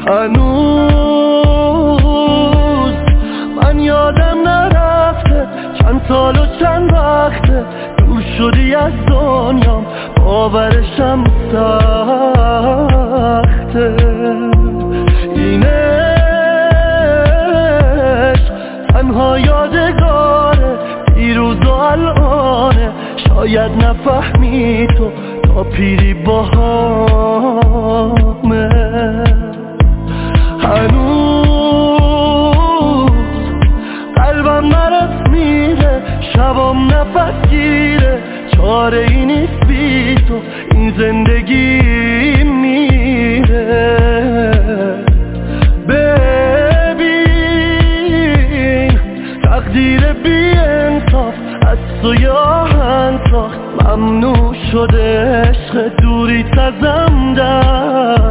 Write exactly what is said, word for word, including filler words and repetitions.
هنوز من یادم نرفته چند سال و چند وقته دور شدی از دنیام، باورشم سخته. این عشق تنها یادگاره دیروز و الانه، شاید نفهمی تو تا پیری باهامه. هنوز قلبم برات میره، شبام نفس گیره، چاره ای نیست بی تو این زندگی میره. ببین تقدیر بی انصاف از تو آهن ساخت، ممنوع شده عشق دوری تزم در